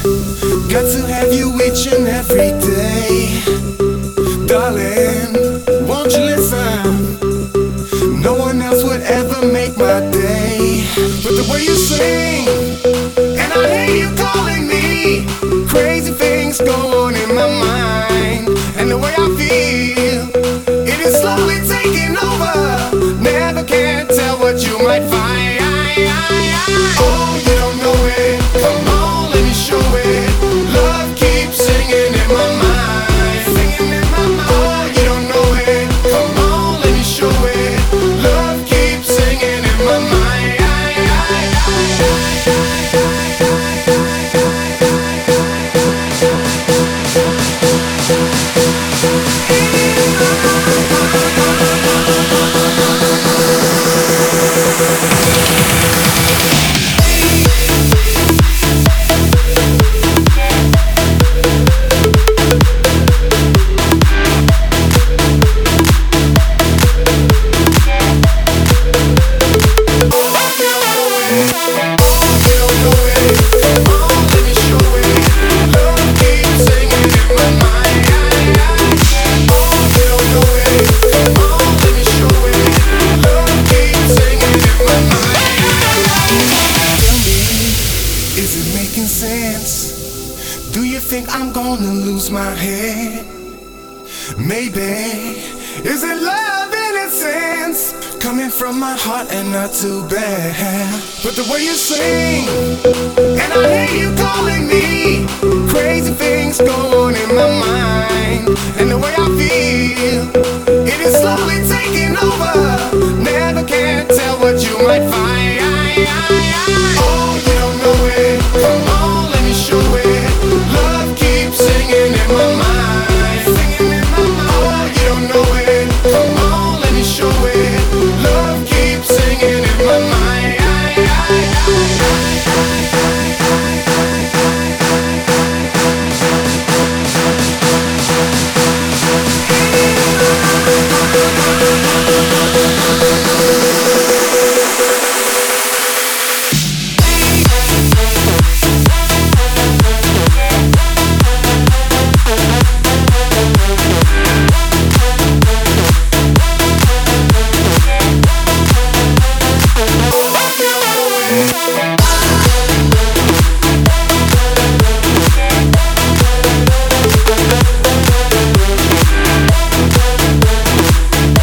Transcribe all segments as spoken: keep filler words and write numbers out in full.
Got to have you each and every day. Darling, won't you listen? No one else would ever make my day. But the way you sing, and I hear you calling me, crazy things go on in my mind. And the way I feel, it is slowly taking over. Never can tell what you might find. Oh, you don't know it, come on, let me show it. Love keeps singing in my mind, singing in my mind. Oh, you don't know it, come on, let me show it. Love keeps singing in my mind. Do you think I'm gonna lose my head? Maybe. Is it love in its sense? Coming from my heart and not too bad. But the way you sing, and I hear you calling me, crazy things go on in my mind. And the way I feel, it is slowly taking over. Never can tell what you might find. Oh, you don't know it, come on, let me show it. Love keeps singing in my mind, singing in my mind. Oh, you don't know it, come on, let me show it. Love keeps singing in my mind.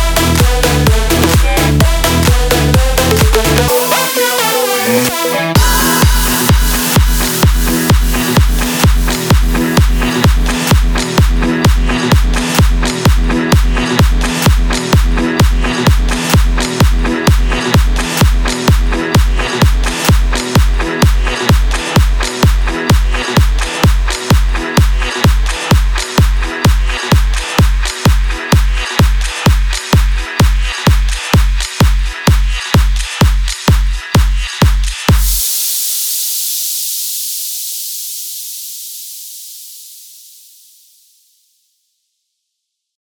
We'll be right back.